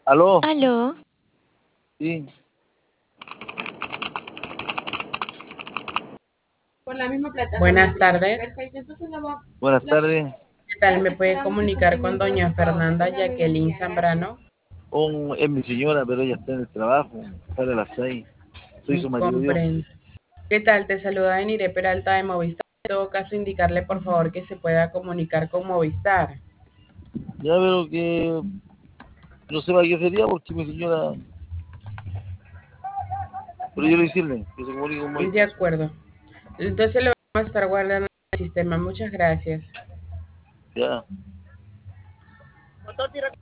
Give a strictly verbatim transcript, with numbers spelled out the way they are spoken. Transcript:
Aló, Aló, sí, por la misma plataforma. Buenas tardes. Perfecto, entonces la va- buenas la- tardes. ¿Qué tal? ya ¿Me puede esperamos el comunicar con cumplimiento de doña su pago. Fernanda Que tenga muy buen Jacqueline día, Zambrano? Un, es mi señora, pero ella está en el trabajo. Sale a las seis. Soy Mm, su marido yo. Comprendo. ¿Qué tal? Te saluda Denire Peralta de Movistar. En todo caso, indicarle por favor que se pueda comunicar con Movistar. Ya veo que no sé para qué sería porque mi señora. Pero yo le decirle que se comunique con De Movistar. acuerdo. Entonces lo vamos a estar guardando en el sistema. Muchas gracias. Ya.